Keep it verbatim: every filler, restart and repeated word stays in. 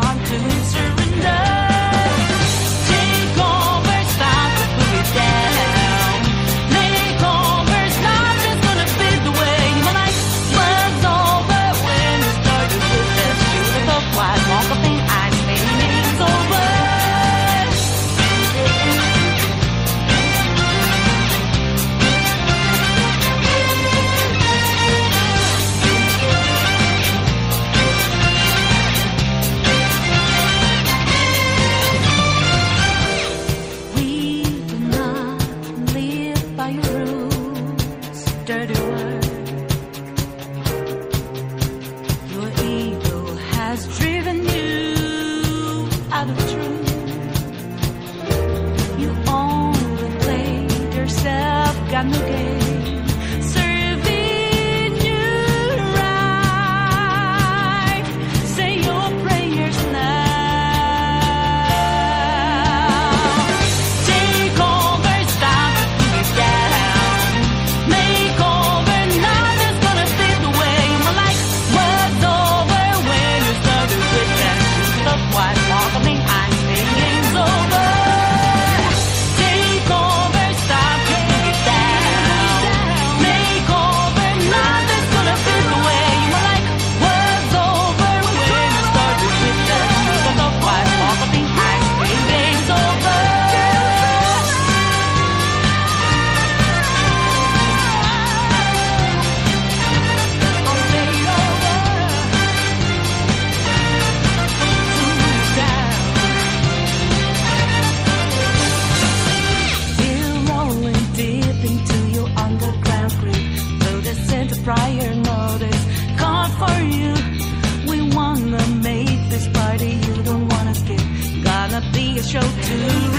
want to surrender. Take over, stop the boogie down. Makeover's not just gonna fade away. My life was over when you started with that shoot of the white walk of pain. I'm saying it's over. Dirty word. Your ego has driven you out of truth. You only played yourself, got no game, serving you right. Say your prayers now. Take over, stop the down. Make over, nothing's gonna fade away. My life was over when you started with that shoot of white walk of me. I'm saying it's over. Take over, stop it down. Make over, nothing's gonna fade away. My life was over when you started with that shoot of white walk of me. I'm saying it's over. Prior notice, call for you. We wanna make this party you don't wanna skip. Gonna be a show to